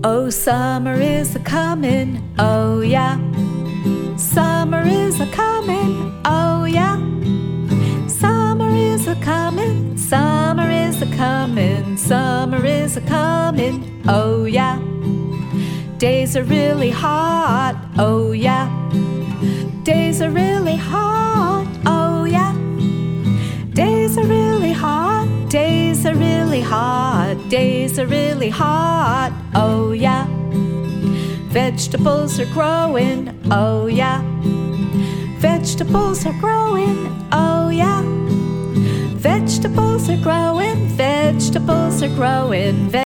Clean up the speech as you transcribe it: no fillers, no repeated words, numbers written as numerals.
Oh, summer is a-comin', oh yeah. Summer is a-comin', oh yeah. Summer is a-comin', summer is a-comin', summer is a-comin', oh yeah. Days are really hot, oh yeah. Days are really hot, oh yeah. Days are really hot, days are really hot, days are really hot, oh yeah. Vegetables are growing, oh yeah. Vegetables are growing, oh yeah. Vegetables are growing, vegetables are growing.